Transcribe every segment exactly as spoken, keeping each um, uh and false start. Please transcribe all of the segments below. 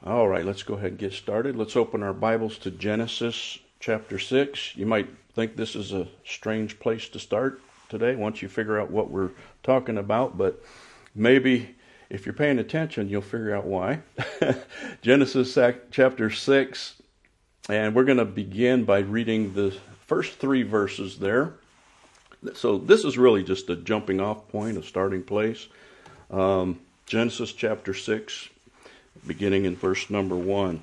All right, let's go ahead and get started. Let's open our Bibles to Genesis chapter six. You might think this is a strange place to start today once you figure out what we're talking about, but maybe if you're paying attention, you'll figure out why. Genesis chapter six, and we're going to begin by reading the first three verses there. So this is really just a jumping off point, a starting place. Um, Genesis chapter six, beginning in verse number one.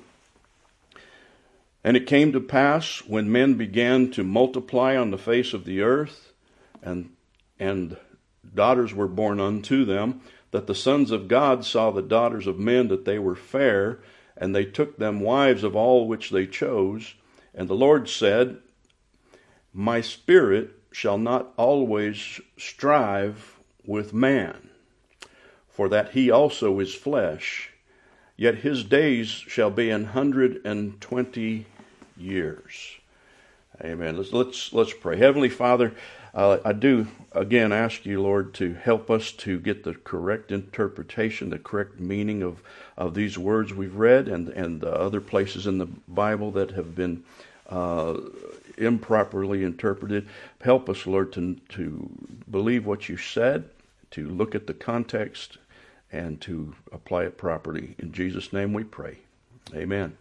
And it came to pass, when men began to multiply on the face of the earth, and and daughters were born unto them, that the sons of God saw the daughters of men, that they were fair, and they took them wives of all which they chose. And the Lord said, My spirit shall not always strive with man, for that he also is flesh. Yet his days shall be an hundred and twenty years. Amen. Let's let's let's pray. Heavenly Father, uh, I do again ask you, Lord, to help us to get the correct interpretation, the correct meaning of, of these words we've read, and and the other places in the Bible that have been uh, improperly interpreted. Help us, Lord, to to believe what you said, to look at the context, and to apply it properly. In Jesus' name we pray. Amen.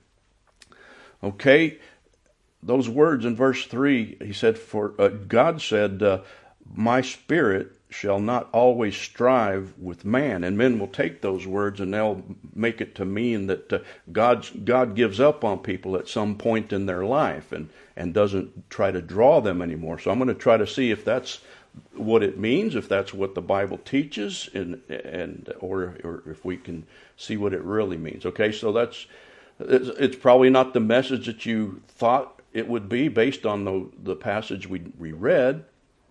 Okay, those words in verse three, he said, for uh, God said, uh, my spirit shall not always strive with man. And men will take those words and they'll make it to mean that uh, God's, God gives up on people at some point in their life and, and doesn't try to draw them anymore. So I'm going to try to see if that's what it means, if that's what the Bible teaches, and and or or if we can see what it really means. Okay, so that's it's, it's probably not the message that you thought it would be based on the the passage we we read,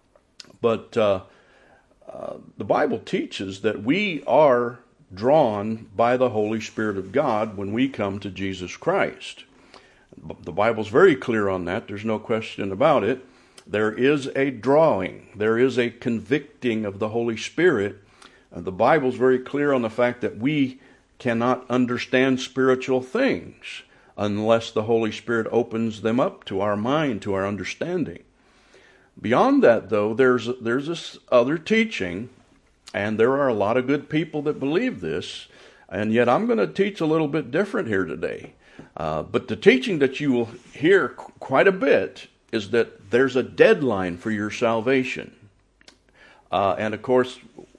but uh, uh, the Bible teaches that we are drawn by the Holy Spirit of God when we come to Jesus Christ. The Bible's very clear on that. There's no question about it. There is a drawing. There is a convicting of the Holy Spirit. Uh, the Bible's very clear on the fact that we cannot understand spiritual things unless the Holy Spirit opens them up to our mind, to our understanding. Beyond that, though, there's there's this other teaching, and there are a lot of good people that believe this, and yet I'm going to teach a little bit different here today. Uh, but the teaching that you will hear quite a bit is that there's a deadline for your salvation. Uh, and of course,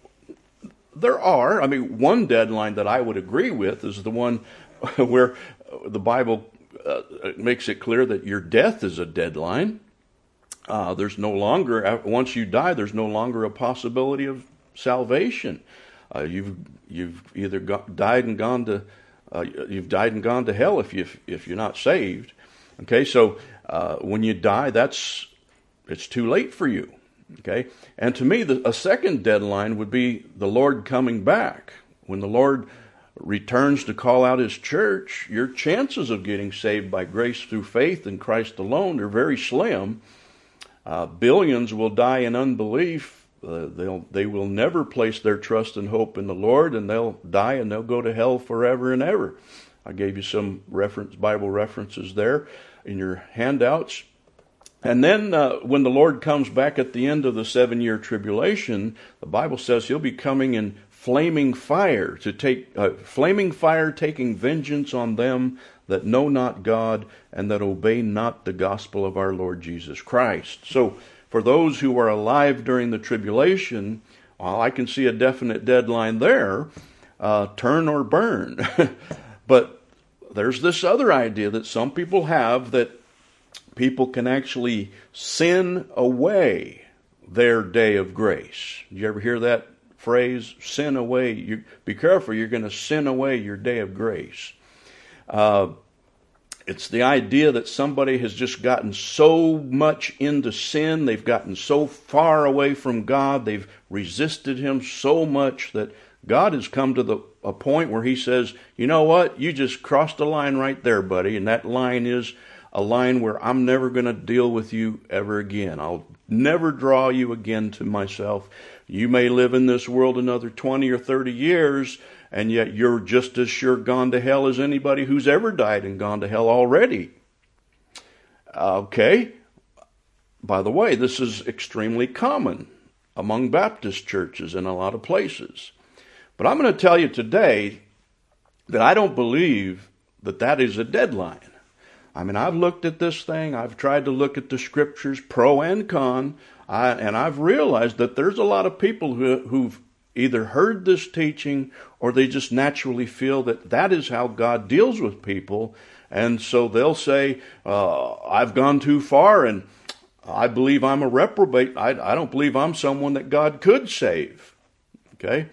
there are. I mean, one deadline that I would agree with is the one where the Bible uh, makes it clear that your death is a deadline. Uh, there's no longer, once you die, there's no longer a possibility of salvation. Uh, you've you've either got, died and gone to uh, you've died and gone to hell if you if you're not saved. Okay, so uh, when you die, that's it's too late for you. Okay, and to me, the, a second deadline would be the Lord coming back. When the Lord returns to call out His church, your chances of getting saved by grace through faith in Christ alone are very slim. Uh, billions will die in unbelief. Uh, they'll they will never place their trust and hope in the Lord, and they'll die and they'll go to hell forever and ever. I gave you some reference Bible references there in your handouts. And then uh, when the Lord comes back at the end of the seven-year tribulation, the Bible says He'll be coming in flaming fire to take uh, flaming fire, taking vengeance on them that know not God and that obey not the gospel of our Lord Jesus Christ. So for those who are alive during the tribulation, well, I can see a definite deadline there: uh, turn or burn. But there's this other idea that some people have, that people can actually sin away their day of grace. Did you ever hear that phrase? Sin away. You, be careful, you're going to sin away your day of grace. Uh, it's the idea that somebody has just gotten so much into sin, they've gotten so far away from God, they've resisted Him so much that God has come to the a point where He says, you know what, you just crossed a line right there, buddy, and that line is a line where I'm never going to deal with you ever again. I'll never draw you again to myself. You may live in this world another twenty or thirty years, and yet you're just as sure gone to hell as anybody who's ever died and gone to hell already. Okay. By the way, this is extremely common among Baptist churches in a lot of places. But I'm going to tell you today that I don't believe that that is a deadline. I mean, I've looked at this thing. I've tried to look at the scriptures, pro and con, I, and I've realized that there's a lot of people who, who've either heard this teaching or they just naturally feel that that is how God deals with people. And so they'll say, uh, I've gone too far and I believe I'm a reprobate. I, I don't believe I'm someone that God could save. Okay?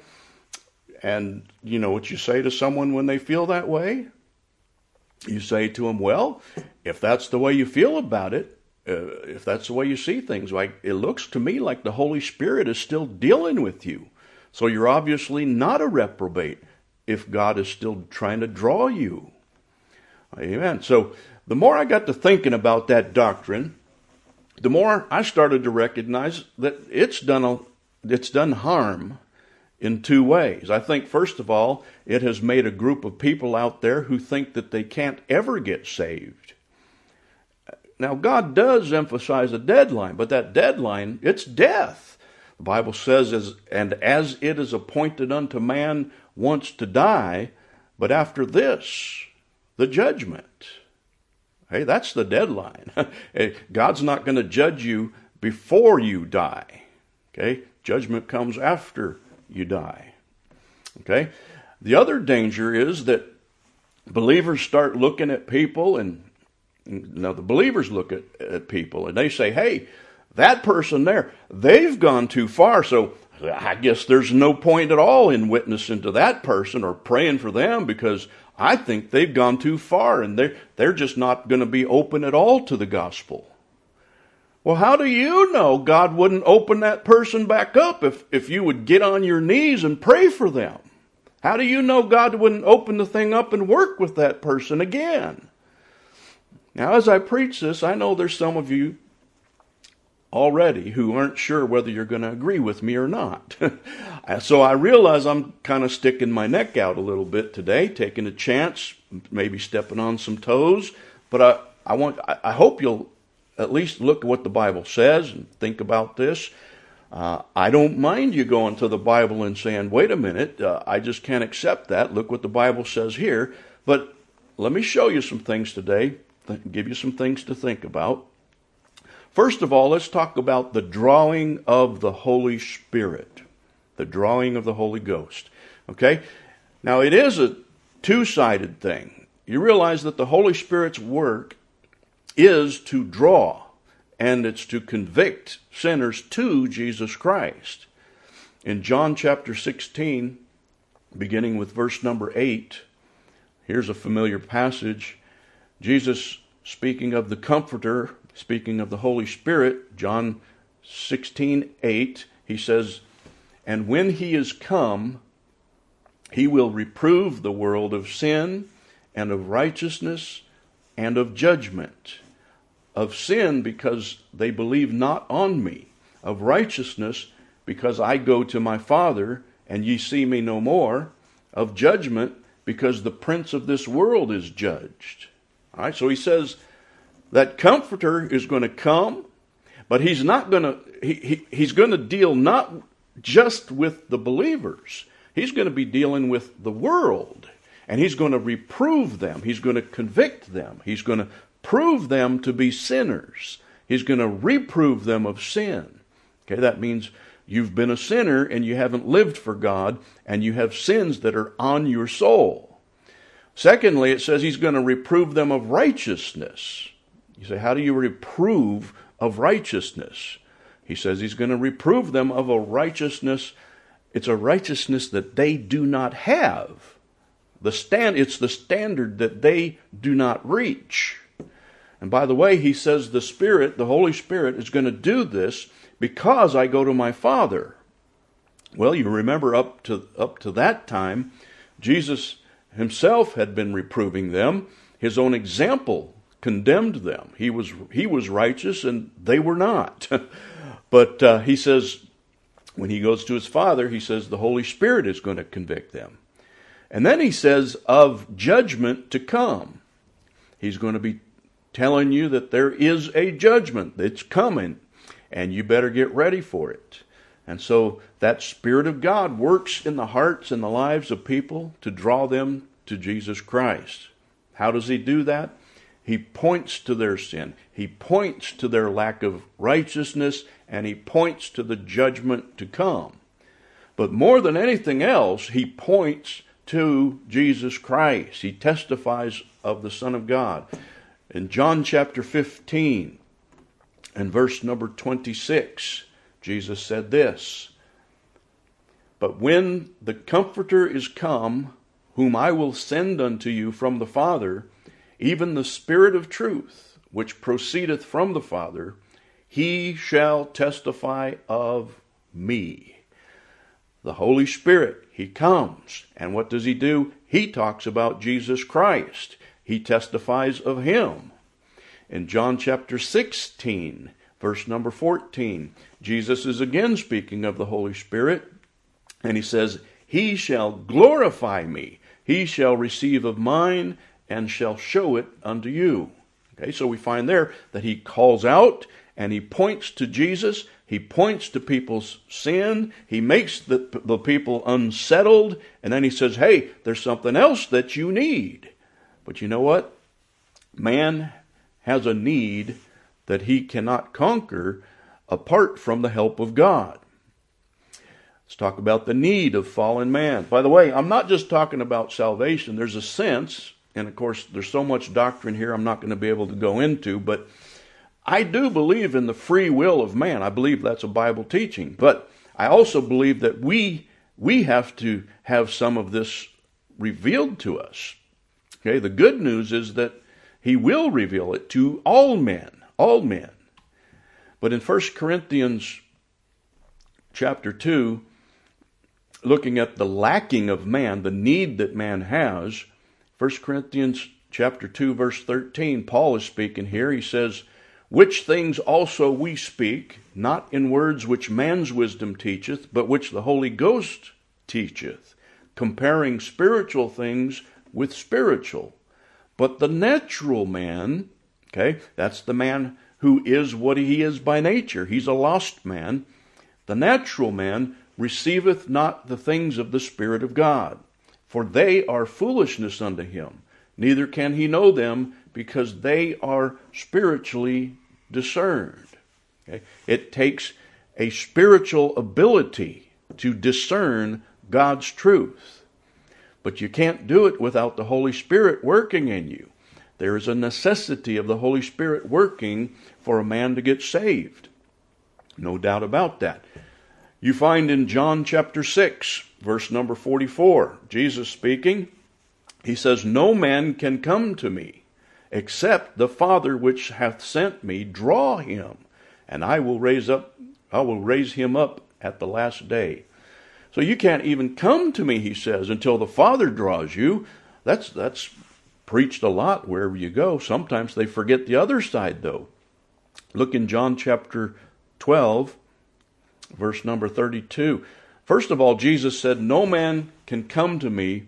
And you know what you say to someone when they feel that way? You say to them, well, if that's the way you feel about it, uh, if that's the way you see things, like it looks to me like the Holy Spirit is still dealing with you. So you're obviously not a reprobate if God is still trying to draw you. Amen. So the more I got to thinking about that doctrine, the more I started to recognize that it's done a, it's done harm in two ways. I think, first of all, it has made a group of people out there who think that they can't ever get saved. Now, God does emphasize a deadline, but that deadline, it's death. The Bible says, as, and as it is appointed unto man once to die, but after this, the judgment. Hey, that's the deadline. God's not going to judge you before you die. Okay? Judgment comes after you die. Okay? The other danger is that believers start looking at people, and now the believers look at, at people and they say, hey, that person there, they've gone too far, so I guess there's no point at all in witnessing to that person or praying for them because I think they've gone too far and they're, they're just not going to be open at all to the gospel. Well, how do you know God wouldn't open that person back up if, if you would get on your knees and pray for them? How do you know God wouldn't open the thing up and work with that person again? Now, as I preach this, I know there's some of you already who aren't sure whether you're going to agree with me or not. So I realize I'm kind of sticking my neck out a little bit today, taking a chance, maybe stepping on some toes. But I, I want, I hope you'll at least look at what the Bible says and think about this. Uh, I don't mind you going to the Bible and saying, wait a minute, uh, I just can't accept that. Look what the Bible says here. But let me show you some things today, th- give you some things to think about. First of all, let's talk about the drawing of the Holy Spirit, the drawing of the Holy Ghost. Okay? Now, it is a two-sided thing. You realize that the Holy Spirit's work is to draw, and it's to convict sinners to Jesus Christ. In John chapter sixteen, beginning with verse number eight, here's a familiar passage. Jesus, speaking of the Comforter, speaking of the Holy Spirit, John sixteen eight, he says, and when he is come, he will reprove the world of sin and of righteousness and of judgment. Of sin, because they believe not on me. Of righteousness, because I go to my Father, and ye see me no more. Of judgment, because the prince of this world is judged. All right, so he says that Comforter is going to come, but he's not going to, he, he, he's going to deal not just with the believers. He's going to be dealing with the world, and he's going to reprove them. He's going to convict them. He's going to prove them to be sinners. He's going to reprove them of sin. Okay, that means you've been a sinner and you haven't lived for God, and you have sins that are on your soul. Secondly, it says he's going to reprove them of righteousness. You say, how do you reprove of righteousness? He says he's going to reprove them of a righteousness. It's a righteousness that they do not have. The stand, it's the standard that they do not reach. And by the way, he says the Spirit, the Holy Spirit, is going to do this because I go to my Father. Well, you remember up to up to that time, Jesus himself had been reproving them. His own example condemned them. He was he was righteous and they were not. But uh, he says, when he goes to his Father, he says the Holy Spirit is going to convict them. And then he says of judgment to come. He's going to be telling you that there is a judgment that's coming, and you better get ready for it. And so that Spirit of God works in the hearts and the lives of people to draw them to Jesus Christ. How does he do that? He points to their sin. He points to their lack of righteousness, and he points to the judgment to come. But more than anything else, he points to Jesus Christ. He testifies of the Son of God. In John chapter fifteen and verse number twenty-six, Jesus said this, "But when the Comforter is come, whom I will send unto you from the Father, even the Spirit of truth, which proceedeth from the Father, he shall testify of me." The Holy Spirit, he comes. And what does he do? He talks about Jesus Christ. He testifies of him. In John chapter sixteen, verse number fourteen, Jesus is again speaking of the Holy Spirit. And he says, "He shall glorify me. He shall receive of mine and shall show it unto you." Okay, so we find there that he calls out and he points to Jesus. He points to people's sin. He makes the, the people unsettled. And then he says, hey, there's something else that you need. But you know what? Man has a need that he cannot conquer apart from the help of God. Let's talk about the need of fallen man. By the way, I'm not just talking about salvation. There's a sense, and of course there's so much doctrine here I'm not going to be able to go into, but I do believe in the free will of man. I believe that's a Bible teaching. But I also believe that we we have to have some of this revealed to us. Okay, the good news is that he will reveal it to all men, all men. But in First Corinthians chapter two, looking at the lacking of man, the need that man has, First Corinthians chapter two, verse thirteen, Paul is speaking here. He says, "Which things also we speak, not in words which man's wisdom teacheth, but which the Holy Ghost teacheth, comparing spiritual things with spiritual. But the natural man," okay, that's the man who is what he is by nature. He's a lost man. "The natural man receiveth not the things of the Spirit of God, for they are foolishness unto him. Neither can he know them, because they are spiritually discerned." Okay? It takes a spiritual ability to discern God's truth. But you can't do it without the Holy Spirit working in you. There is a necessity of the Holy Spirit working for a man to get saved. No doubt about that. You find in John chapter six, verse number forty-four, Jesus speaking, he says, "No man can come to me, except the Father which hath sent me draw him, and I will raise up, I will raise him up at the last day." So you can't even come to me, he says, until the Father draws you. That's that's preached a lot wherever you go. Sometimes they forget the other side, though. Look in John chapter twelve, verse number thirty-two. First of all, Jesus said, "No man can come to me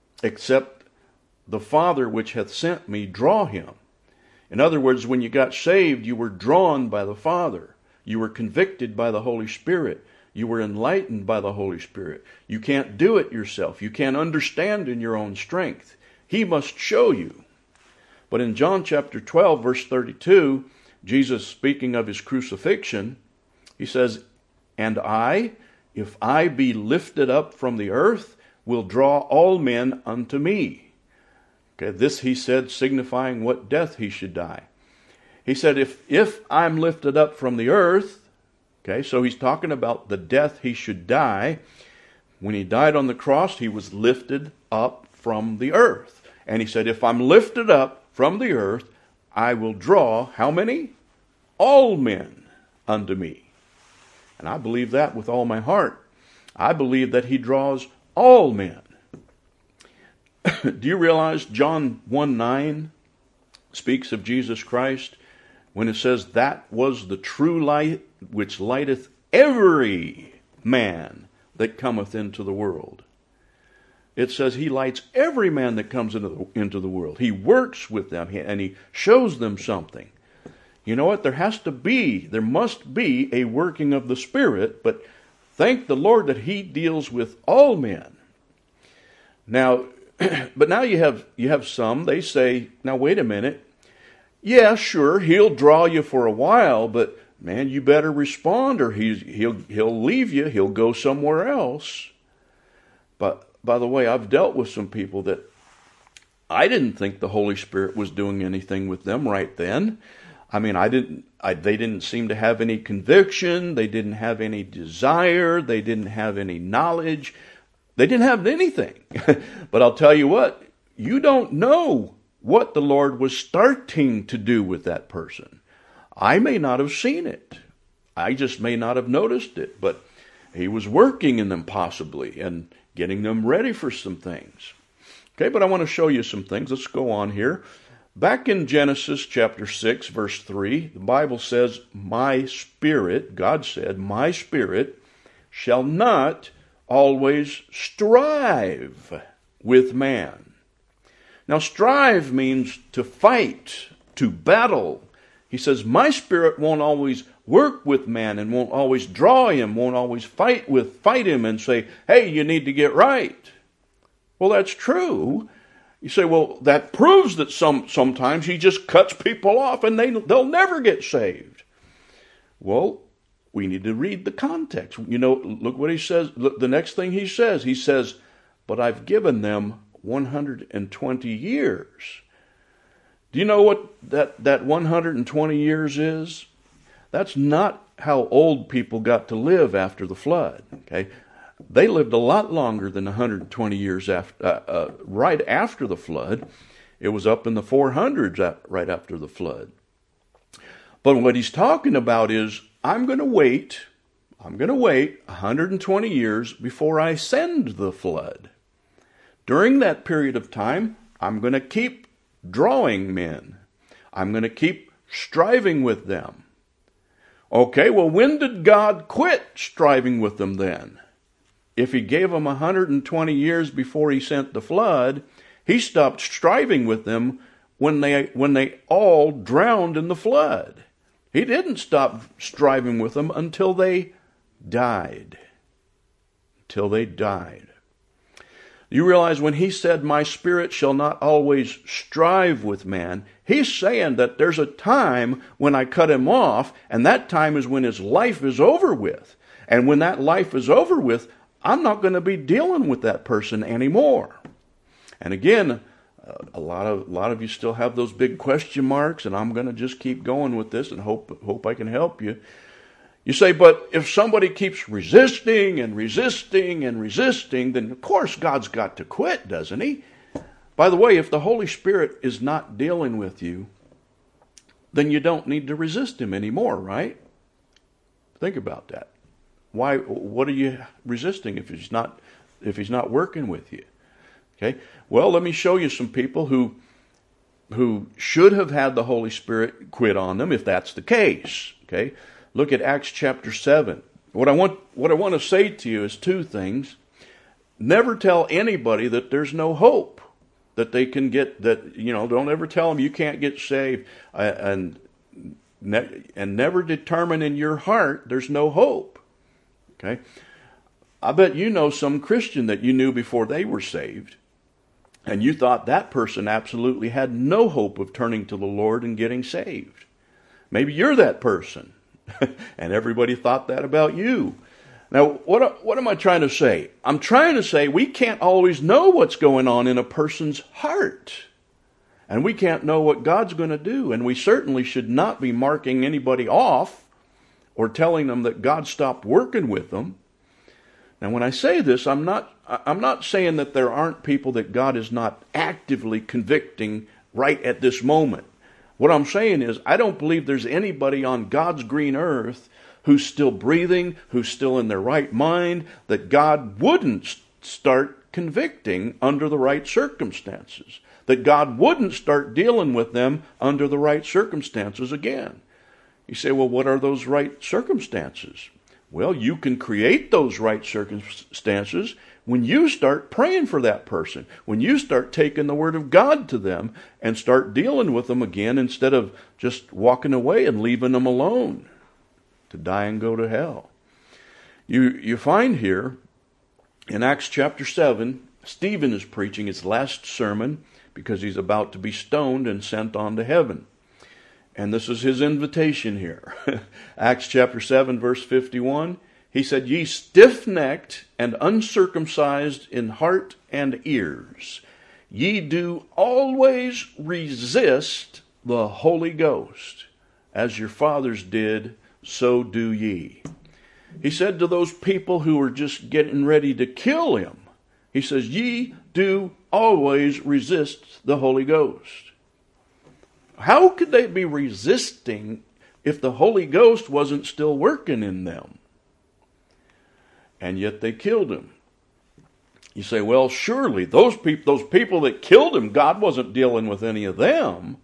except the Father which hath sent me draw him." In other words, when you got saved, you were drawn by the Father. You were convicted by the Holy Spirit. You were enlightened by the Holy Spirit. You can't do it yourself. You can't understand in your own strength. He must show you. But in John chapter twelve, verse thirty-two, Jesus, speaking of his crucifixion, he says, "And I, if I be lifted up from the earth, will draw all men unto me." Okay, this he said, signifying what death he should die. He said, if, if I'm lifted up from the earth, okay, so he's talking about the death he should die. When he died on the cross, he was lifted up from the earth. And he said, if I'm lifted up from the earth, I will draw, how many? All men unto me. And I believe that with all my heart. I believe that he draws all men. Do you realize John one nine speaks of Jesus Christ when it says that was the true light which lighteth every man that cometh into the world. It says he lights every man that comes into the, into the world. He works with them and he shows them something. You know what? There has to be, there must be a working of the Spirit, but thank the Lord that he deals with all men. Now, but now you have you have some, they say, now wait a minute. Yeah, sure, he'll draw you for a while, but man, you better respond or he's, he'll he'll leave you, he'll go somewhere else. But by the way, I've dealt with some people that I didn't think the Holy Spirit was doing anything with them right then. I mean, I didn't. I, they didn't seem to have any conviction. They didn't have any desire. They didn't have any knowledge. They didn't have anything. But I'll tell you what, you don't know what the Lord was starting to do with that person. I may not have seen it. I just may not have noticed it. But he was working in them possibly and getting them ready for some things. Okay, but I want to show you some things. Let's go on here. Back in Genesis chapter six, verse three, the Bible says, my spirit, God said, my spirit shall not always strive with man. Now, strive means to fight, to battle. He says, my spirit won't always work with man and won't always draw him, won't always fight with, fight him and say, hey, you need to get right. Well, that's true. You say, well, that proves that some sometimes he just cuts people off and they, they'll never get saved. Well, we need to read the context. You know, look what he says. Look, the next thing he says, he says, but I've given them one hundred twenty years. Do you know what that, that one hundred twenty years is? That's not how old people got to live after the flood, okay? They lived a lot longer than one hundred twenty years after, uh, uh, right after the flood. It was up in the four hundreds right after the flood. But what he's talking about is, I'm going to wait, I'm going to wait one hundred twenty years before I send the flood. During that period of time, I'm going to keep drawing men. I'm going to keep striving with them. Okay, well, when did God quit striving with them then? If he gave them one hundred twenty years before he sent the flood, he stopped striving with them when they when they all drowned in the flood. He didn't stop striving with them until they died. Until they died. You realize when he said, my spirit shall not always strive with man, he's saying that there's a time when I cut him off, and that time is when his life is over with. And when that life is over with, I'm not going to be dealing with that person anymore. And again, uh, a lot of a lot of you still have those big question marks, and I'm going to just keep going with this and hope hope I can help you. You say, but if somebody keeps resisting and resisting and resisting, then of course God's got to quit, doesn't he? By the way, if the Holy Spirit is not dealing with you, then you don't need to resist him anymore, right? Think about that. Why? What are you resisting if he's not if he's not working with you? Okay. Well, let me show you some people who who should have had the Holy Spirit quit on them, if that's the case. Okay. Look at Acts chapter seven. What I want what I want to say to you is two things. Never tell anybody that there's no hope, that they can get that. You know, don't ever tell them you can't get saved, uh, and and never determine in your heart there's no hope. Okay, I bet you know some Christian that you knew before they were saved, and you thought that person absolutely had no hope of turning to the Lord and getting saved. Maybe you're that person, and everybody thought that about you. Now, what, what am I trying to say? I'm trying to say we can't always know what's going on in a person's heart, and we can't know what God's going to do, and we certainly should not be marking anybody off or telling them that God stopped working with them. Now, when I say this, I'm not I'm not saying that there aren't people that God is not actively convicting right at this moment. What I'm saying is, I don't believe there's anybody on God's green earth who's still breathing, who's still in their right mind, that God wouldn't start convicting under the right circumstances, that God wouldn't start dealing with them under the right circumstances again. You say, well, what are those right circumstances? Well, you can create those right circumstances when you start praying for that person, when you start taking the Word of God to them and start dealing with them again instead of just walking away and leaving them alone to die and go to hell. You, you find here in Acts chapter seven, Stephen is preaching his last sermon because he's about to be stoned and sent on to heaven. And this is his invitation here. Acts chapter seven, verse fifty-one. He said, "Ye stiff-necked and uncircumcised in heart and ears, ye do always resist the Holy Ghost. As your fathers did, so do ye." He said to those people who were just getting ready to kill him, he says, "Ye do always resist the Holy Ghost." How could they be resisting if the Holy Ghost wasn't still working in them? And yet they killed him. You say, well, surely those people, those people that killed him, God wasn't dealing with any of them.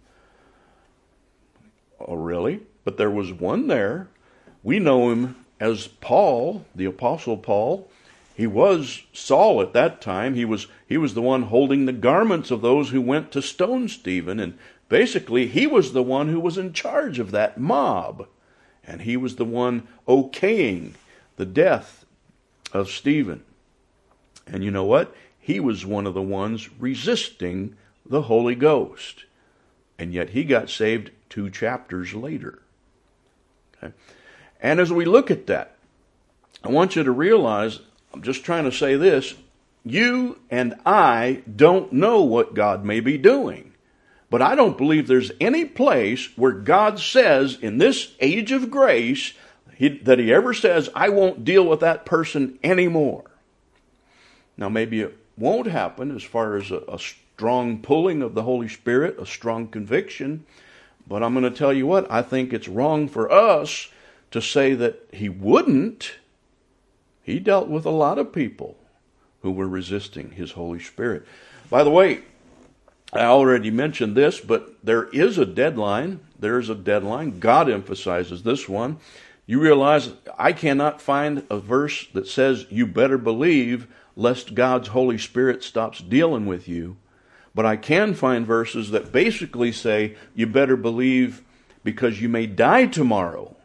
Oh, really? But there was one there. We know him as Paul, the Apostle Paul. He was Saul at that time. He was, he was the one holding the garments of those who went to stone Stephen. And basically, he was the one who was in charge of that mob. And he was the one okaying the death of Stephen. And you know what? He was one of the ones resisting the Holy Ghost. And yet he got saved two chapters later. Okay? And as we look at that, I want you to realize, I'm just trying to say this, you and I don't know what God may be doing. But I don't believe there's any place where God says in this age of grace he, that he ever says, I won't deal with that person anymore. Now maybe it won't happen as far as a, a strong pulling of the Holy Spirit, a strong conviction. But I'm going to tell you what, I think it's wrong for us to say that he wouldn't. He dealt with a lot of people who were resisting his Holy Spirit. By the way, I already mentioned this, but there is a deadline. There is a deadline. God emphasizes this one. You realize I cannot find a verse that says you better believe lest God's Holy Spirit stops dealing with you. But I can find verses that basically say you better believe because you may die tomorrow.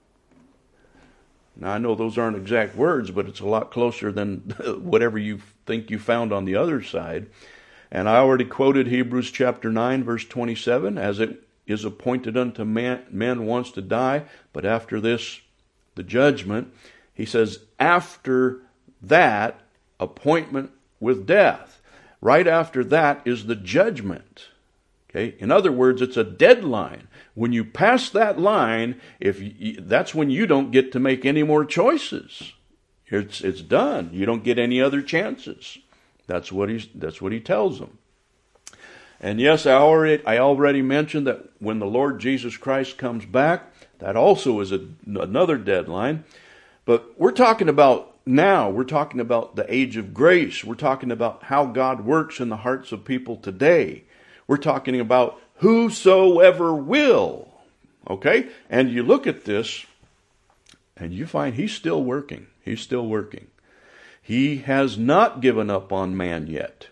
Now, I know those aren't exact words, but it's a lot closer than whatever you think you found on the other side. And I already quoted Hebrews chapter nine, verse twenty-seven, as it is appointed unto man, men once to die, but after this, the judgment. He says, after that, appointment with death. Right after that is the judgment. Okay? In other words, it's a deadline. When you pass that line, if you, that's when you don't get to make any more choices. It's it's done. You don't get any other chances. That's what he's that's what he tells them. And yes, I already I already mentioned that when the Lord Jesus Christ comes back, that also is a, another deadline. But we're talking about now, we're talking about the age of grace. We're talking about how God works in the hearts of people today. We're talking about whosoever will. Okay? And you look at this, and you find he's still working. He's still working. He has not given up on man yet.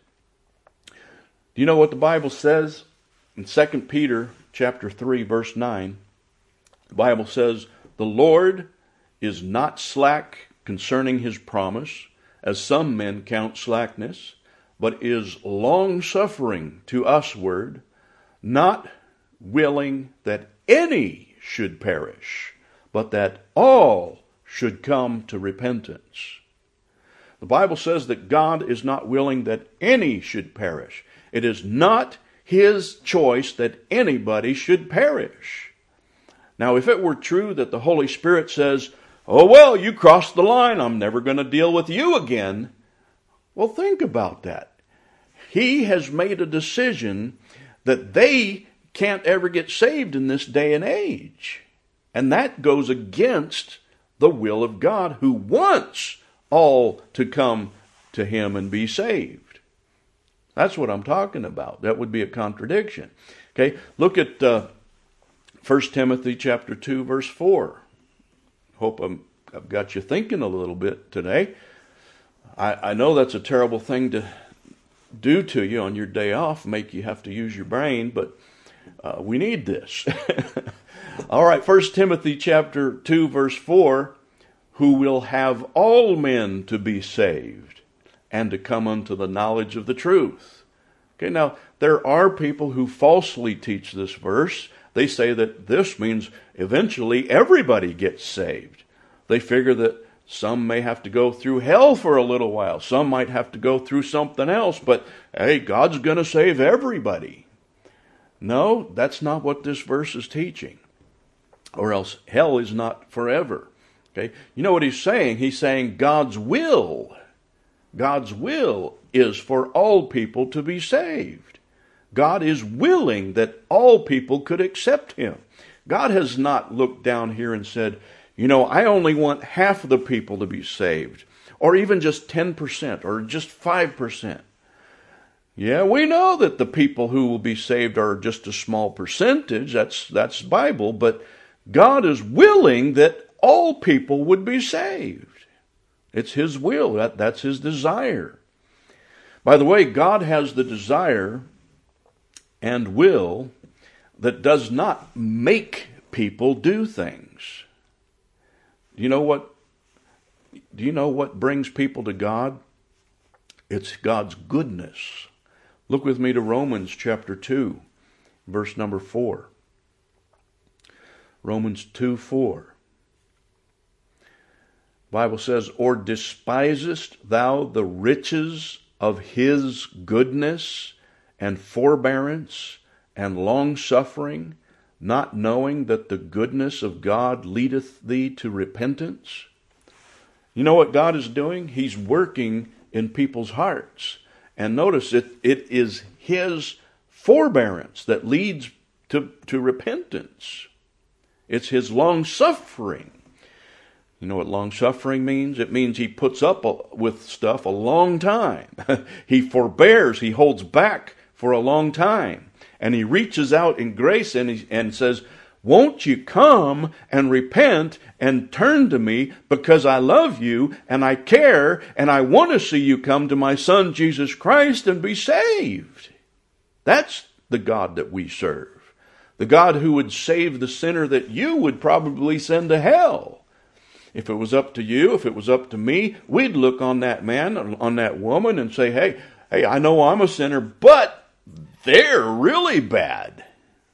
Do you know what the Bible says? In Second Peter chapter three, verse nine, the Bible says, the Lord is not slack concerning his promise, as some men count slackness, but is long-suffering to usward, not willing that any should perish, but that all should come to repentance. The Bible says that God is not willing that any should perish. It is not his choice that anybody should perish. Now, if it were true that the Holy Spirit says, oh, well, you crossed the line, I'm never going to deal with you again. Well, think about that. He has made a decision that they can't ever get saved in this day and age. And that goes against the will of God, who wants all to come to him and be saved. That's what I'm talking about. That would be a contradiction. Okay, look at uh, First Timothy chapter two, verse four. Hope I'm, I've got you thinking a little bit today. I, I know that's a terrible thing to do to you on your day off, make you have to use your brain, but uh, we need this. All right, First Timothy chapter two, verse four, who will have all men to be saved and to come unto the knowledge of the truth. Okay, now, there are people who falsely teach this verse. They say that this means eventually everybody gets saved. They figure that some may have to go through hell for a little while. Some might have to go through something else, but hey, God's going to save everybody. No, that's not what this verse is teaching. Or else hell is not forever. Okay? You know what he's saying? He's saying God's will, God's will is for all people to be saved. God is willing that all people could accept him. God has not looked down here and said, you know, I only want half of the people to be saved, or even just ten percent, or just five percent. Yeah, we know that the people who will be saved are just a small percentage. That's, that's Bible, but God is willing that all people would be saved. It's his will. That, that's his desire. By the way, God has the desire and will that does not make people do things. Do you know what, do you know what brings people to God? It's God's goodness. Look with me to Romans chapter two, verse number four. Romans two, four. The Bible says, or despisest thou the riches of his goodness and forbearance and long-suffering, not knowing that the goodness of God leadeth thee to repentance? You know what God is doing? He's working in people's hearts. And notice it, it is his forbearance that leads to, to repentance. It's his long-suffering. You know what long-suffering means? It means he puts up with stuff a long time. He forbears, he holds back for a long time. And he reaches out in grace and, he, and says, won't you come and repent and turn to me, because I love you and I care and I want to see you come to my Son Jesus Christ and be saved. That's the God that we serve. The God who would save the sinner that you would probably send to hell. If it was up to you, if it was up to me, we'd look on that man, on that woman and say, hey, hey, I know I'm a sinner, but they're really bad.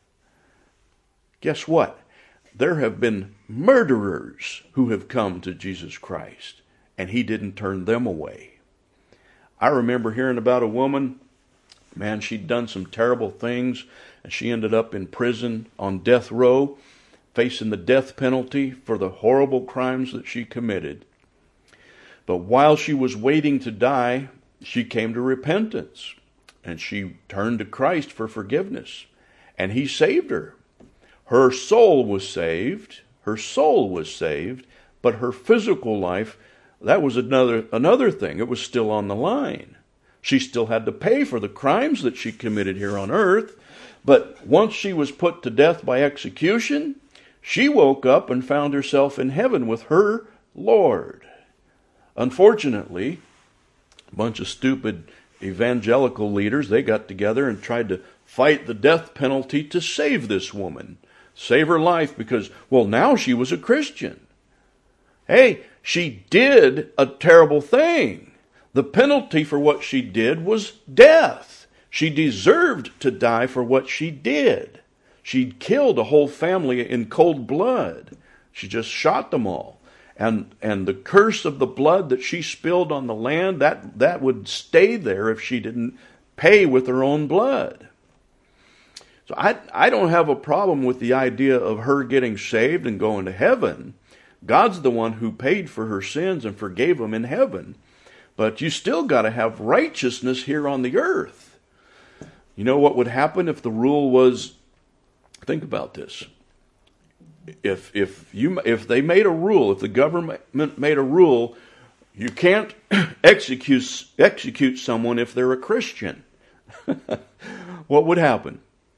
Guess what? There have been murderers who have come to Jesus Christ, and he didn't turn them away. I remember hearing about a woman, man, she'd done some terrible things, and she ended up in prison on death row, facing the death penalty for the horrible crimes that she committed. But while she was waiting to die, she came to repentance, and she turned to Christ for forgiveness, and he saved her. Her soul was saved, her soul was saved, but her physical life, that was another another thing. It was still on the line. She still had to pay for the crimes that she committed here on earth, but once she was put to death by execution, she woke up and found herself in heaven with her Lord. Unfortunately, a bunch of stupid evangelical leaders, they got together and tried to fight the death penalty to save this woman. Save her life because, well, now she was a Christian. Hey, she did a terrible thing. The penalty for what she did was death. She deserved to die for what she did. She'd killed a whole family in cold blood. She just shot them all. And and the curse of the blood that she spilled on the land, that, that would stay there if she didn't pay with her own blood. So I, I don't have a problem with the idea of her getting saved and going to heaven. God's the one who paid for her sins and forgave them in heaven. But you still got to have righteousness here on the earth. You know what would happen if the rule was, think about this. If if you if they made a rule, if the government made a rule, you can't execute execute someone if they're a Christian. What would happen?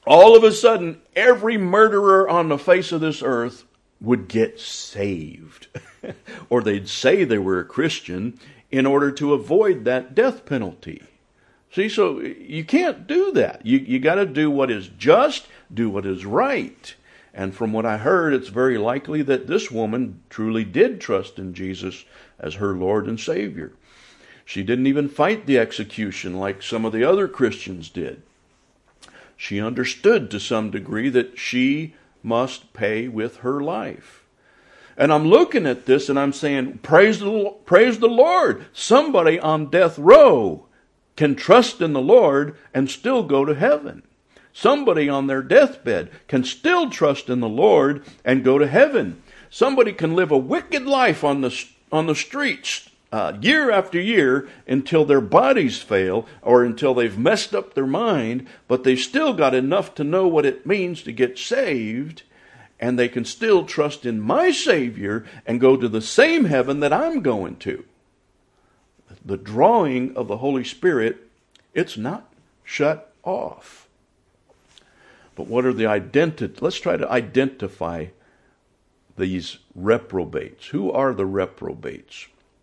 all of a sudden, every murderer on the face of this earth would get saved. Or they'd say they were a Christian in order to avoid that death penalty. See, so you can't do that. You you got to do what is just, do what is right. And from what I heard, it's very likely that this woman truly did trust in Jesus as her Lord and Savior. She didn't even fight the execution like some of the other Christians did. She understood to some degree that she must pay with her life. And I'm looking at this and I'm saying, praise the, praise the Lord. Somebody on death row can trust in the Lord and still go to heaven. Somebody on their deathbed can still trust in the Lord and go to heaven. Somebody can live a wicked life on the, on the streets uh, year after year until their bodies fail or until they've messed up their mind, but they've still got enough to know what it means to get saved, and they can still trust in my Savior and go to the same heaven that I'm going to. The drawing of the Holy Spirit, it's not shut off. But what are the identity? Let's try to identify these reprobates. Who are the reprobates?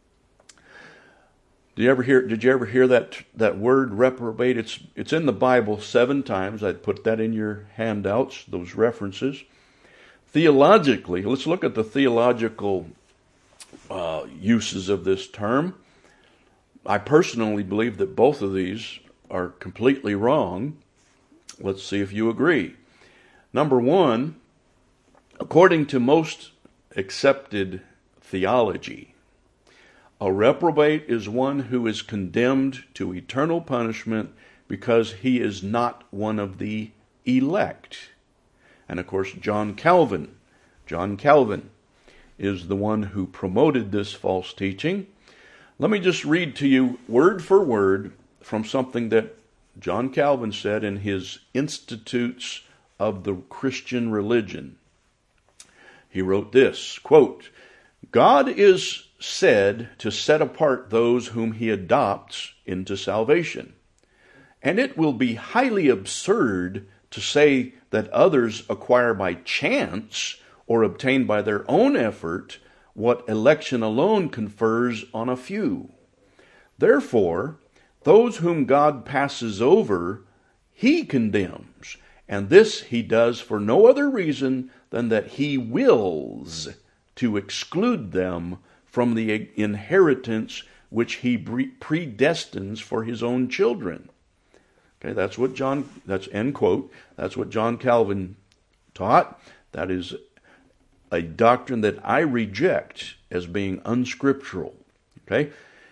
Did you ever hear? Did you ever hear that that word reprobate? It's it's in the Bible seven times. I'd put that in your handouts. Those references. Theologically, let's look at the theological uh, uses of this term. I personally believe that both of these are completely wrong. Let's see if you agree. Number one, according to most accepted theology, a reprobate is one who is condemned to eternal punishment because he is not one of the elect. And of course, John Calvin, John Calvin is the one who promoted this false teaching. Let me just read to you word for word from something that John Calvin said in his Institutes of the Christian Religion. He wrote this, quote, God is said to set apart those whom he adopts into salvation. And it will be highly absurd to say that others acquire by chance or obtain by their own effort what election alone confers on a few. Therefore, those whom God passes over, he condemns, and this he does for no other reason than that he wills to exclude them from the inheritance which he predestines for his own children. Okay, that's what John, that's end quote, that's what John Calvin taught. That is a doctrine that I reject as being unscriptural. Okay?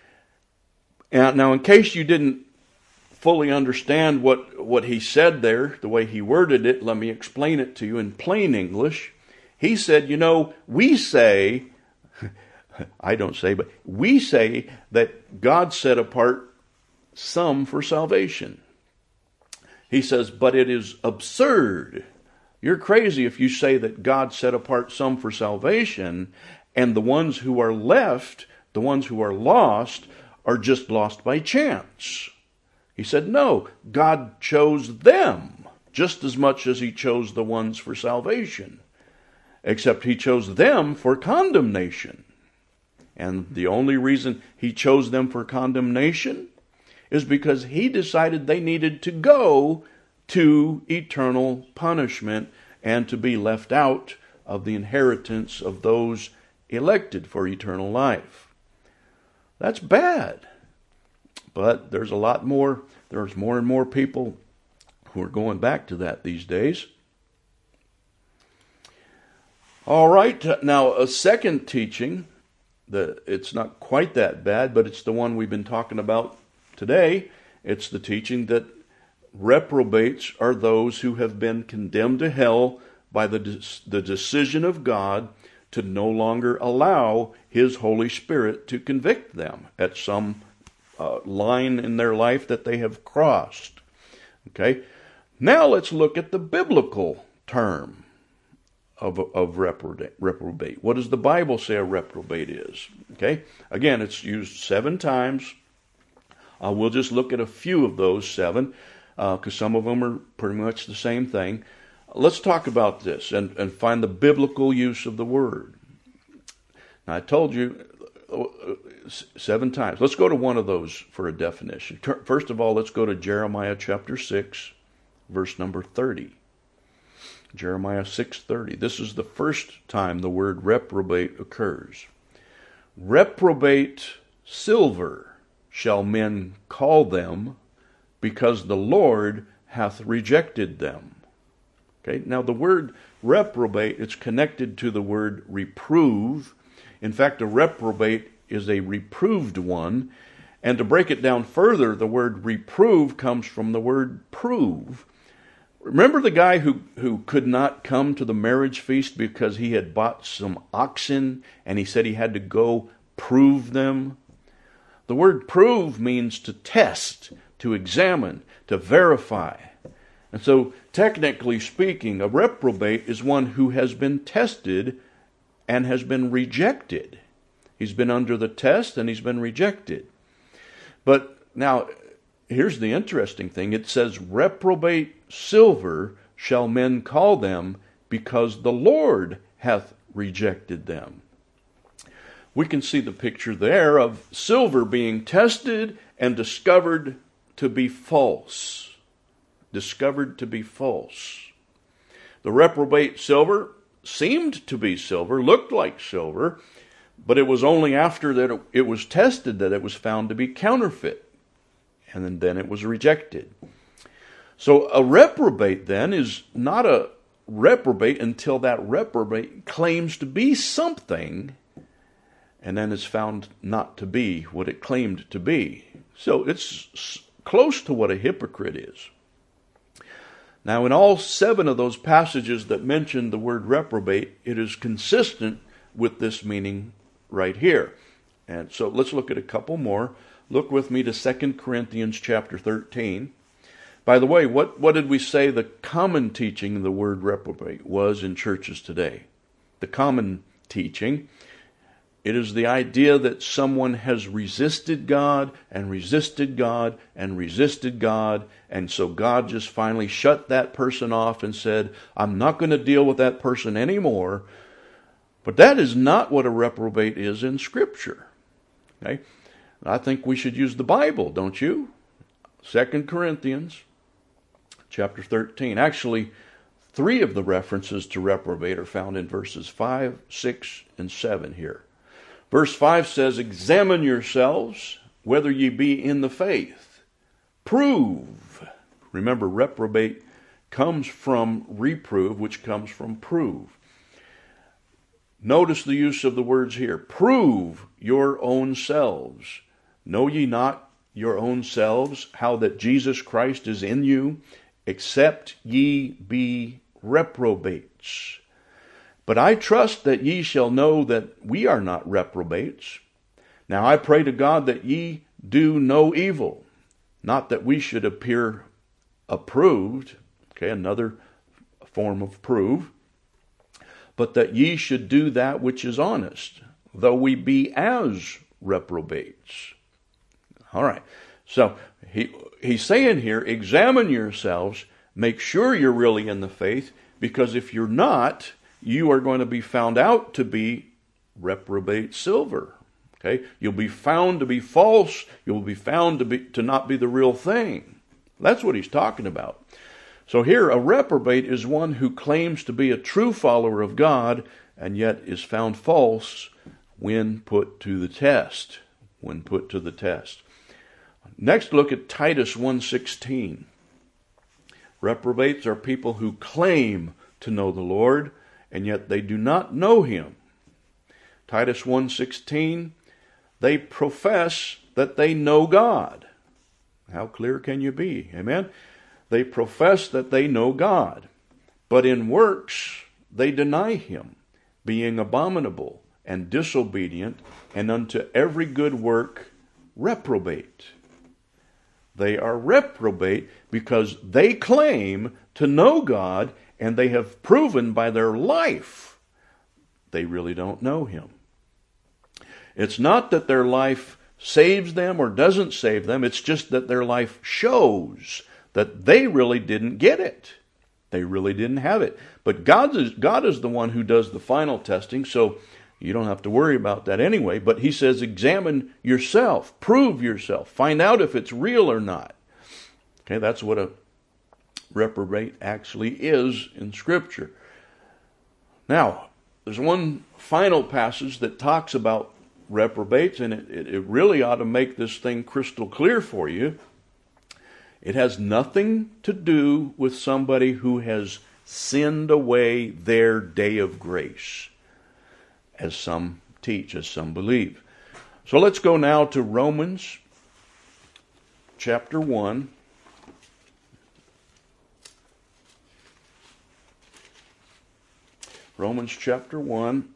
And now, in case you didn't fully understand what, what he said there, the way he worded it, let me explain it to you in plain English. He said, you know, we say, I don't say, but we say that God set apart some for salvation. He says, but it is absurd. You're crazy if you say that God set apart some for salvation, and the ones who are left, the ones who are lost, are just lost by chance. He said, no, God chose them just as much as he chose the ones for salvation, except he chose them for condemnation. And the only reason he chose them for condemnation is because he decided they needed to go to eternal punishment and to be left out of the inheritance of those elected for eternal life. That's bad. But there's a lot more, there's more and more people who are going back to that these days. All right, now a second teaching, that it's not quite that bad, but it's the one we've been talking about today. It's the teaching that reprobates are those who have been condemned to hell by the, the decision of God to no longer allow his Holy Spirit to convict them at some uh, line in their life that they have crossed. Okay? Now let's look at the biblical term of, of reprobate, reprobate. What does the Bible say a reprobate is? Okay? Again, it's used seven times. Uh, we'll just look at a few of those seven. because uh, some of them are pretty much the same thing. Let's talk about this and, and find the biblical use of the word. Now, I told you uh, seven times. Let's go to one of those for a definition. First of all, let's go to Jeremiah chapter six, verse number thirty. Jeremiah six thirty. This is the first time the word reprobate occurs. Reprobate silver shall men call them, because the Lord hath rejected them. Okay, now the word reprobate, it's connected to the word reprove. In fact, a reprobate is a reproved one. And to break it down further, the word reprove comes from the word prove. Remember the guy who, who could not come to the marriage feast because he had bought some oxen and he said he had to go prove them? The word prove means to test, to examine, to verify. And so, technically speaking, a reprobate is one who has been tested and has been rejected. He's been under the test and he's been rejected. But now, here's the interesting thing. It says, reprobate silver shall men call them, because the Lord hath rejected them. We can see the picture there of silver being tested and discovered to be false. Discovered to be false. The reprobate silver seemed to be silver, looked like silver, but it was only after that it was tested that it was found to be counterfeit. And then, then it was rejected. So a reprobate then is not a reprobate until that reprobate claims to be something and then is found not to be what it claimed to be. So it's close to what a hypocrite is. Now, in all seven of those passages that mention the word reprobate, it is consistent with this meaning right here. And so let's look at a couple more. Look with me to Second Corinthians chapter thirteen. By the way, what, what did we say the common teaching of the word reprobate was in churches today? The common teaching, it is the idea that someone has resisted God and resisted God and resisted God, and so God just finally shut that person off and said, I'm not going to deal with that person anymore. But that is not what a reprobate is in Scripture. Okay? I think we should use the Bible, don't you? Second Corinthians chapter thirteen. Actually, three of the references to reprobate are found in verses five, six, and seven here. Verse five says, examine yourselves whether ye be in the faith. Prove. Remember, reprobate comes from reprove, which comes from prove. Notice the use of the words here. Prove your own selves. Know ye not your own selves how that Jesus Christ is in you, except ye be reprobates. But I trust that ye shall know that we are not reprobates. Now I pray to God that ye do no evil, not that we should appear approved, okay, another form of prove, but that ye should do that which is honest, though we be as reprobates. All right, so he he's saying here, examine yourselves, make sure you're really in the faith, because if you're not, you are going to be found out to be reprobate silver. Okay, you'll be found to be false. You'll be found to be to not be the real thing. That's what he's talking about. So here, a reprobate is one who claims to be a true follower of God and yet is found false when put to the test. When put to the test. Next, look at Titus one sixteen. Reprobates are people who claim to know the Lord, and yet they do not know him. Titus one sixteen, they profess that they know God. How clear can you be? Amen? They profess that they know God, but in works they deny him, being abominable and disobedient, and unto every good work reprobate. They are reprobate because they claim to know God, and they have proven by their life they really don't know him. It's not that their life saves them or doesn't save them. It's just that their life shows that they really didn't get it. They really didn't have it. But God is, God is the one who does the final testing, so you don't have to worry about that anyway. But he says, examine yourself, prove yourself, find out if it's real or not. Okay, that's what a reprobate actually is in Scripture. Now, there's one final passage that talks about reprobates, and it, it, it really ought to make this thing crystal clear for you. It has nothing to do with somebody who has sinned away their day of grace, as some teach, as some believe. So let's go now to Romans chapter one. Romans chapter one.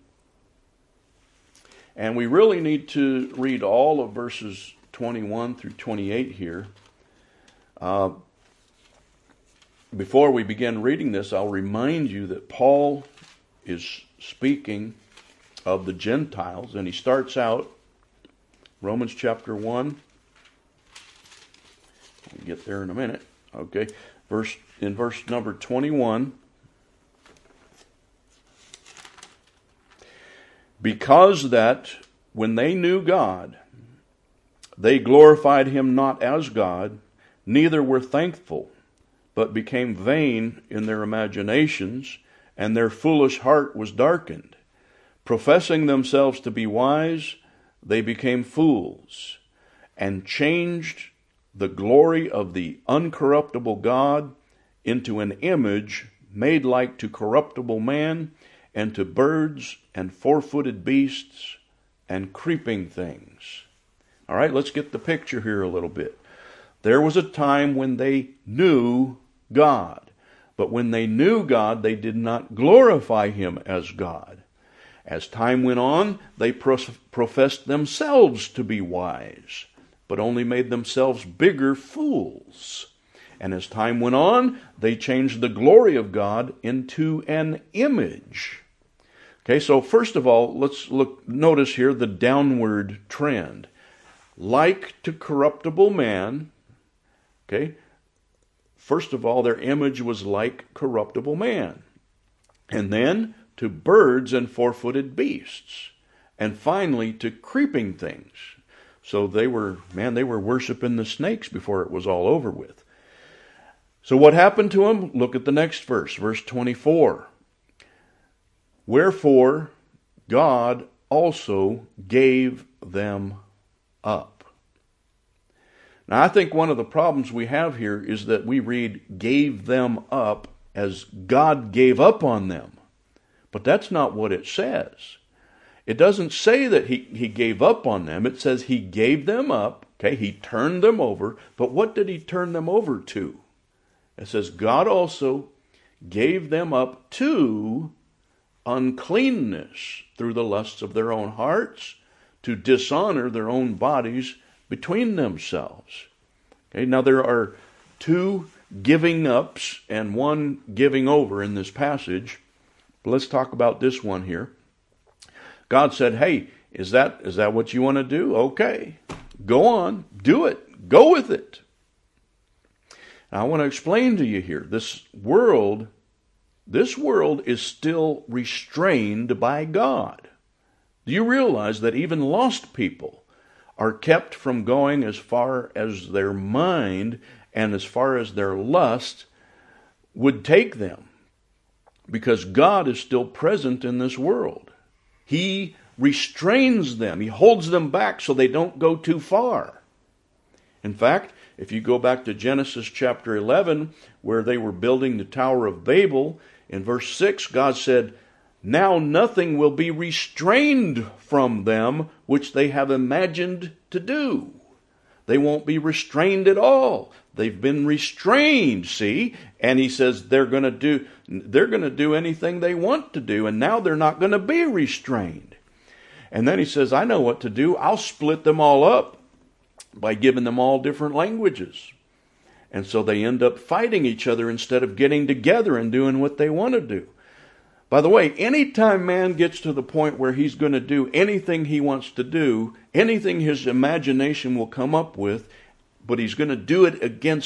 And we really need to read all of verses twenty-one through twenty-eight here. Uh, before we begin reading this, I'll remind you that Paul is speaking of the Gentiles, and he starts out, Romans chapter one. We'll get there in a minute. Okay, verse in verse number twenty-one. Because that when they knew God, they glorified him not as God, neither were thankful, but became vain in their imaginations, and their foolish heart was darkened. Professing themselves to be wise, they became fools, and changed the glory of the uncorruptible God into an image made like to corruptible man, and to birds and four-footed beasts and creeping things. All right, let's get the picture here a little bit. There was a time when they knew God, but when they knew God, they did not glorify him as God. As time went on, they professed themselves to be wise, but only made themselves bigger fools. And as time went on, they changed the glory of God into an image. Okay, so first of all, let's look. Notice here the downward trend. Like to corruptible man, okay, first of all, their image was like corruptible man. And then to birds and four-footed beasts. And finally to creeping things. So they were, man, they were worshiping the snakes before it was all over with. So what happened to them? Look at the next verse, verse twenty-four. Wherefore God also gave them up. Now I think one of the problems we have here is that we read gave them up as God gave up on them. But that's not what it says. It doesn't say that he, he gave up on them. It says he gave them up. Okay, he turned them over. But what did he turn them over to? It says God also gave them up to uncleanness through the lusts of their own hearts, to dishonor their own bodies between themselves. Okay, now there are two giving ups and one giving over in this passage. But let's talk about this one here. God said, hey, is that is that what you want to do? Okay, go on, do it, go with it. Now I want to explain to you here, this world This world is still restrained by God. Do you realize that even lost people are kept from going as far as their mind and as far as their lust would take them? Because God is still present in this world. He restrains them. He holds them back so they don't go too far. In fact, if you go back to Genesis chapter eleven, where they were building the Tower of Babel, in verse six, God said, now nothing will be restrained from them which they have imagined to do. They won't be restrained at all. They've been restrained, see? And he says they're going to do they're going to do anything they want to do, and now they're not going to be restrained. And then he says, I know what to do. I'll split them all up by giving them all different languages. And so they end up fighting each other instead of getting together and doing what they want to do. By the way, anytime man gets to the point where he's going to do anything he wants to do, anything his imagination will come up with, but he's going to do it against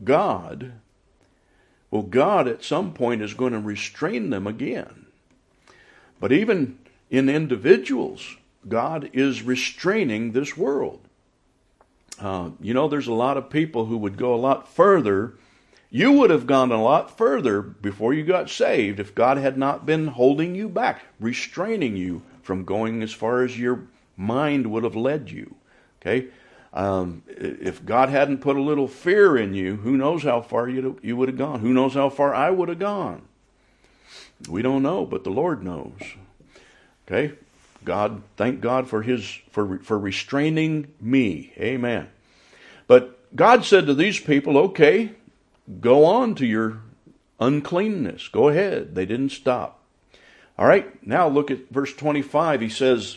God, well, God at some point is going to restrain them again. But even in individuals, God is restraining this world. Uh, you know, there's a lot of people who would go a lot further. You would have gone a lot further before you got saved if God had not been holding you back, restraining you from going as far as your mind would have led you. Okay? Um, if God hadn't put a little fear in you, who knows how far you you would have gone? Who knows how far I would have gone? We don't know, but the Lord knows. Okay? God, thank God for his for for restraining me. Amen. But God said to these people, okay, go on to your uncleanness. Go ahead. They didn't stop. All right, now look at verse twenty-five. He says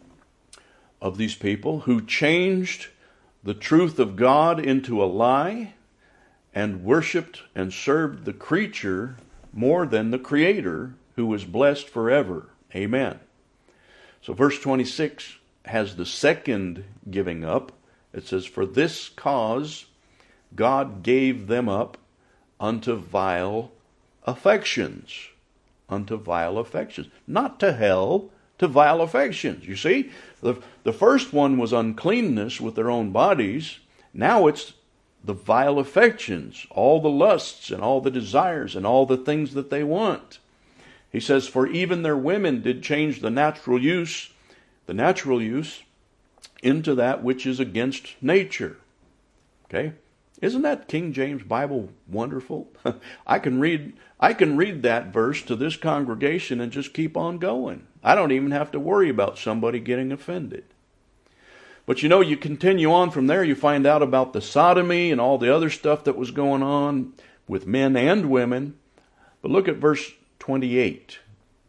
of these people who changed the truth of God into a lie and worshipped and served the creature more than the Creator, who was blessed forever. Amen. So verse twenty-six has the second giving up. It says, for this cause God gave them up unto vile affections. Unto vile affections. Not to hell, to vile affections. You see, the, the first one was uncleanness with their own bodies. Now it's the vile affections, all the lusts and all the desires and all the things that they want. He says, for even their women did change the natural use, the natural use, into that which is against nature. Okay? Isn't that King James Bible wonderful? I can read I can read that verse to this congregation and just keep on going. I don't even have to worry about somebody getting offended. But you know, you continue on from there, you find out about the sodomy and all the other stuff that was going on with men and women. But look at verse twenty-eight.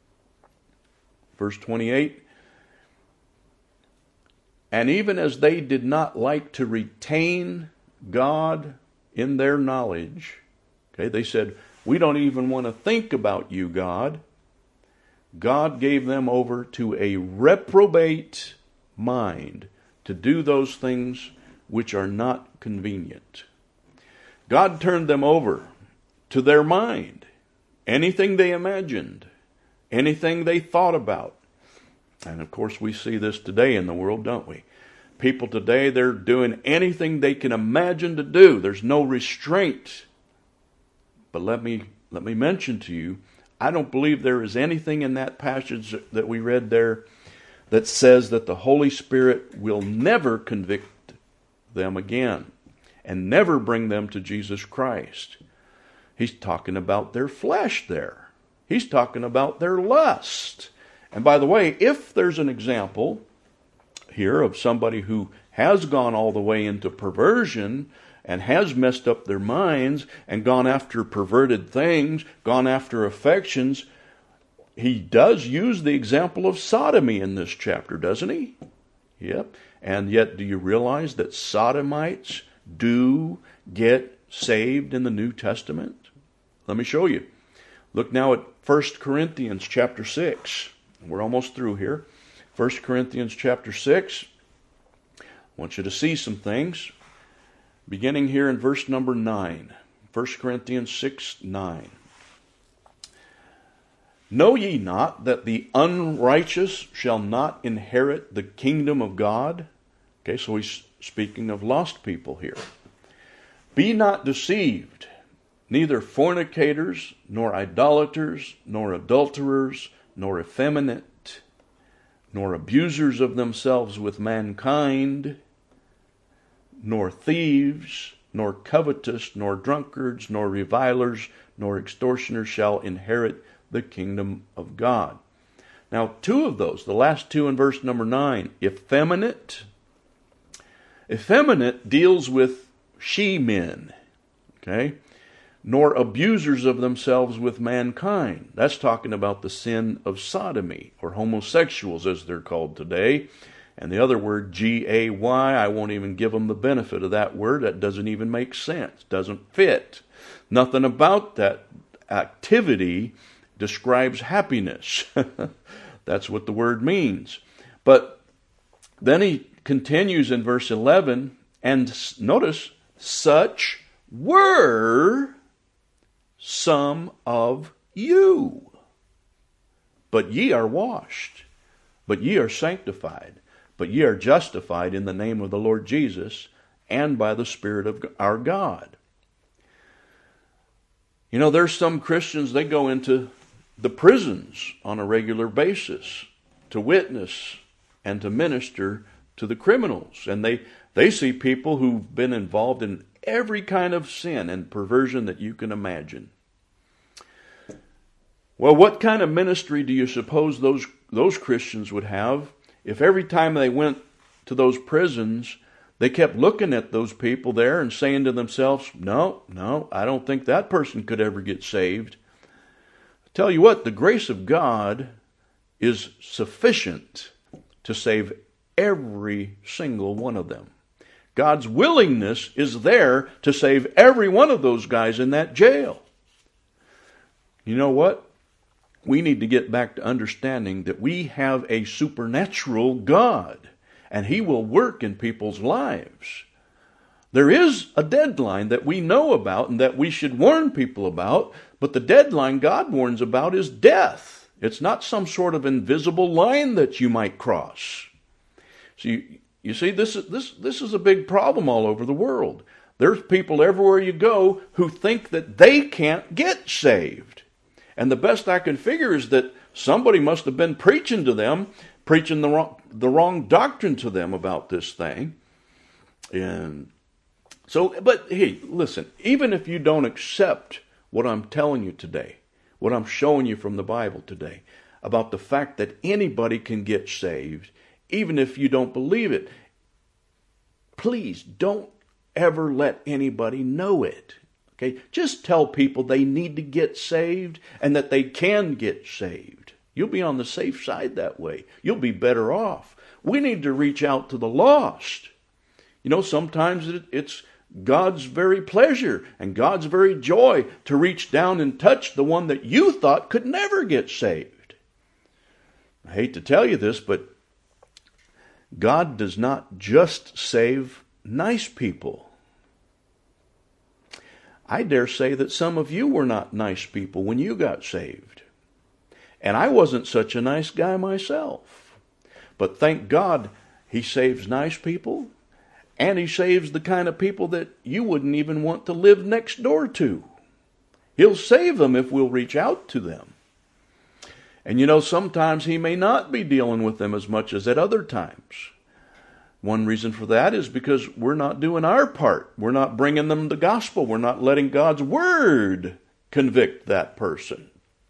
Verse twenty-eight. And even as they did not like to retain God in their knowledge, okay, they said, we don't even want to think about you, God. God gave them over to a reprobate mind to do those things which are not convenient. God turned them over to their mind. Anything they imagined, anything they thought about. And of course we see this today in the world, don't we? People today, they're doing anything they can imagine to do. There's no restraint. But let me let me mention to you, I don't believe there is anything in that passage that we read there that says that the Holy Spirit will never convict them again and never bring them to Jesus Christ. He's talking about their flesh there. He's talking about their lust. And by the way, if there's an example here of somebody who has gone all the way into perversion and has messed up their minds and gone after perverted things, gone after affections, he does use the example of sodomy in this chapter, doesn't he? Yep. And yet, do you realize that sodomites do get saved in the New Testament? Let me show you. Look now at First Corinthians chapter six. We're almost through here. First Corinthians chapter six. I want you to see some things. Beginning here in verse number nine. First Corinthians six, nine. Know ye not that the unrighteous shall not inherit the kingdom of God? Okay, so he's speaking of lost people here. Be not deceived. Neither fornicators, nor idolaters, nor adulterers, nor effeminate, nor abusers of themselves with mankind, nor thieves, nor covetous, nor drunkards, nor revilers, nor extortioners shall inherit the kingdom of God. Now, two of those, the last two in verse number nine, effeminate. Effeminate deals with she-men, okay? Nor abusers of themselves with mankind. That's talking about the sin of sodomy, or homosexuals as they're called today. And the other word, G A Y, I won't even give them the benefit of that word. That doesn't even make sense. Doesn't fit. Nothing about that activity describes happiness. That's what the word means. But then he continues in verse eleven, and notice, such were some of you. But ye are washed, but ye are sanctified, but ye are justified in the name of the Lord Jesus and by the Spirit of our God. You know, there's some Christians, they go into the prisons on a regular basis to witness and to minister to the criminals. And they, they see people who've been involved in every kind of sin and perversion that you can imagine. Well, what kind of ministry do you suppose those, those Christians would have if every time they went to those prisons, they kept looking at those people there and saying to themselves, no, no, I don't think that person could ever get saved. I tell you what, the grace of God is sufficient to save every single one of them. God's willingness is there to save every one of those guys in that jail. You know what? We need to get back to understanding that we have a supernatural God, and He will work in people's lives. There is a deadline that we know about and that we should warn people about, but the deadline God warns about is death. It's not some sort of invisible line that you might cross. So you, you see, this is, this, this is a big problem all over the world. There's people everywhere you go who think that they can't get saved. And the best I can figure is that somebody must have been preaching to them, preaching the wrong, the wrong doctrine to them about this thing. And so, but hey, listen, even if you don't accept what I'm telling you today, what I'm showing you from the Bible today, about the fact that anybody can get saved, even if you don't believe it, please don't ever let anybody know it. Okay, just tell people they need to get saved and that they can get saved. You'll be on the safe side that way. You'll be better off. We need to reach out to the lost. You know, sometimes it's God's very pleasure and God's very joy to reach down and touch the one that you thought could never get saved. I hate to tell you this, but God does not just save nice people. I dare say that some of you were not nice people when you got saved. And I wasn't such a nice guy myself. But thank God He saves nice people, and He saves the kind of people that you wouldn't even want to live next door to. He'll save them if we'll reach out to them. And you know, sometimes He may not be dealing with them as much as at other times. One reason for that is because we're not doing our part. We're not bringing them the gospel. We're not letting God's word convict that person.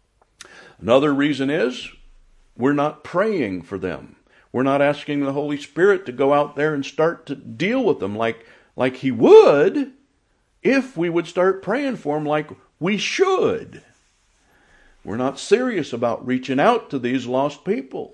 Another reason is we're not praying for them. We're not asking the Holy Spirit to go out there and start to deal with them like, like He would if we would start praying for them like we should. We're not serious about reaching out to these lost people.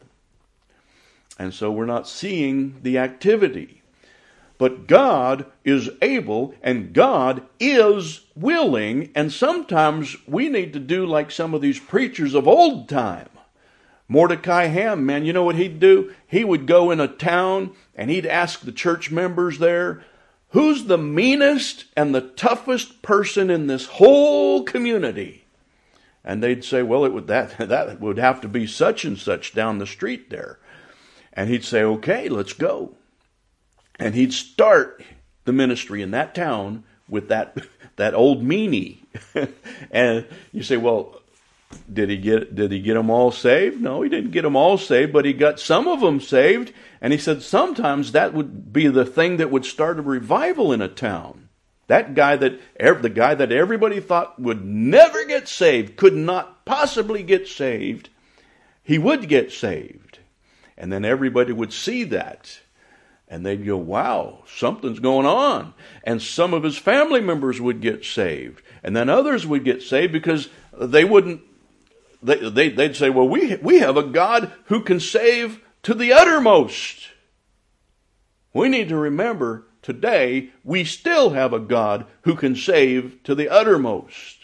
And so we're not seeing the activity. But God is able and God is willing. And sometimes we need to do like some of these preachers of old time. Mordecai Ham, man, you know what he'd do? He would go in a town and he'd ask the church members there, who's the meanest and the toughest person in this whole community? And they'd say, well, it would that that would have to be such and such down the street there. And he'd say, okay, let's go. And he'd start the ministry in that town with that that old meanie. And you say, well, did he get did he get them all saved? No, he didn't get them all saved, but he got some of them saved. And he said sometimes that would be the thing that would start a revival in a town. That guy that the guy that everybody thought would never get saved, could not possibly get saved, he would get saved. And then everybody would see that. And they'd go, wow, something's going on. And some of his family members would get saved. And then others would get saved because they wouldn't, they, they, they'd say, well, we, we have a God who can save to the uttermost. We need to remember today, we still have a God who can save to the uttermost.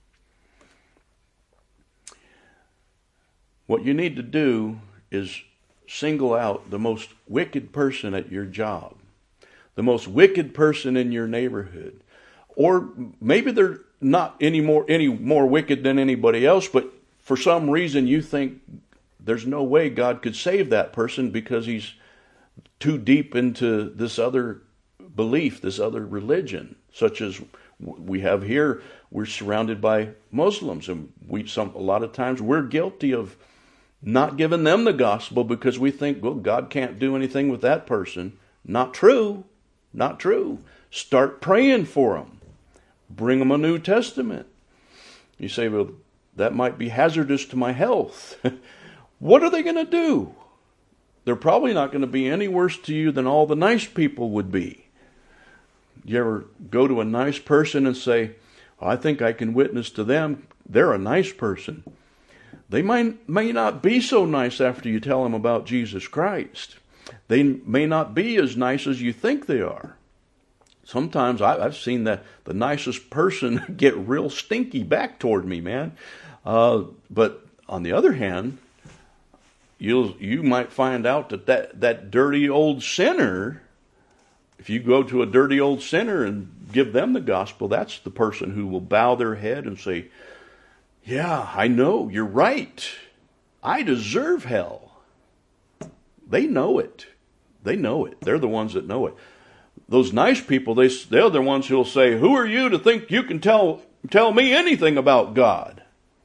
What you need to do is single out the most wicked person at your job, the most wicked person in your neighborhood, or maybe they're not any more any more wicked than anybody else, but for some reason you think there's no way God could save that person because he's too deep into this other belief, this other religion, such as we have here. We're surrounded by Muslims, and we some a lot of times we're guilty of not giving them the gospel because we think, well, God can't do anything with that person. Not true. Not true. Start praying for them. Bring them a New Testament. You say, well, that might be hazardous to my health. What are they going to do? They're probably not going to be any worse to you than all the nice people would be. You ever go to a nice person and say, I think I can witness to them. They're a nice person. They might, may not be so nice after you tell them about Jesus Christ. They may not be as nice as you think they are. Sometimes I, I've seen that the nicest person get real stinky back toward me, man. Uh, but on the other hand, you'll you might find out that, that that dirty old sinner, if you go to a dirty old sinner and give them the gospel, that's the person who will bow their head and say, yeah, I know, you're right. I deserve hell. They know it. They know it. They're the ones that know it. Those nice people, they, they're the ones who'll say, who are you to think you can tell, tell me anything about God?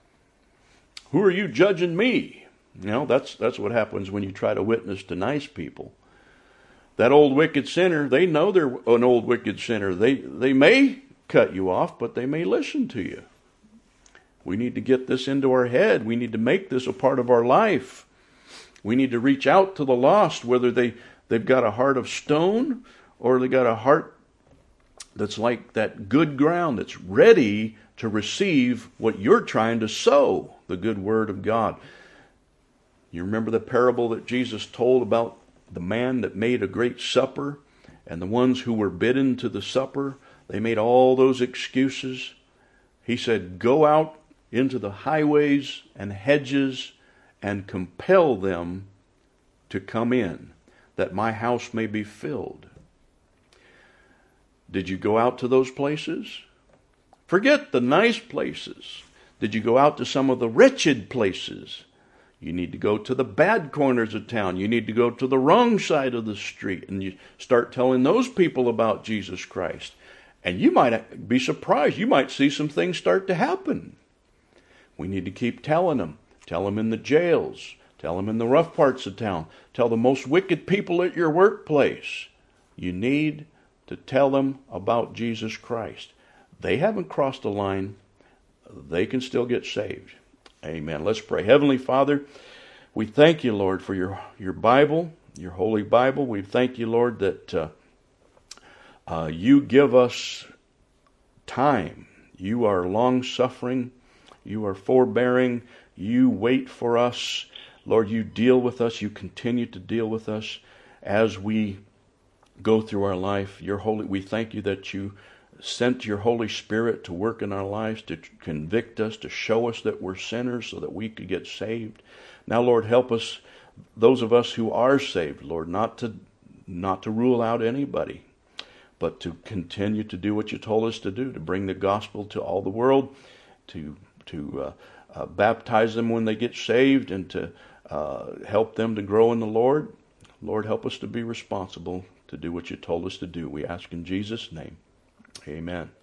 Who are you judging me? You know, that's, that's what happens when you try to witness to nice people. That old wicked sinner, they know they're an old wicked sinner. They, they may cut you off, but they may listen to you. We need to get this into our head. We need to make this a part of our life. We need to reach out to the lost, whether they, they've got a heart of stone or they got a heart that's like that good ground that's ready to receive what you're trying to sow, the good word of God. You remember the parable that Jesus told about the man that made a great supper, and the ones who were bidden to the supper, they made all those excuses. He said, go out into the highways and hedges and compel them to come in, that my house may be filled. Did you go out to those places? Forget the nice places. Did you go out to some of the wretched places? You need to go to the bad corners of town. You need to go to the wrong side of the street, and you start telling those people about Jesus Christ. And you might be surprised. You might see some things start to happen. We need to keep telling them. Tell them in the jails. Tell them in the rough parts of town. Tell the most wicked people at your workplace. You need to tell them about Jesus Christ. They haven't crossed the line. They can still get saved. Amen. Let's pray. Heavenly Father, we thank you, Lord, for your, your Bible, your Holy Bible. We thank you, Lord, that uh, uh, you give us time. You are long-suffering. You are forbearing. You wait for us. Lord, you deal with us. You continue to deal with us as we go through our life. Your holy, we thank you that you sent your Holy Spirit to work in our lives, to convict us, to show us that we're sinners so that we could get saved. Now, Lord, help us, those of us who are saved, Lord, not to not to rule out anybody, but to continue to do what you told us to do, to bring the gospel to all the world, to to uh, uh, baptize them when they get saved, and to uh, help them to grow in the Lord. Lord, help us to be responsible to do what you told us to do. We ask in Jesus' name. Amen.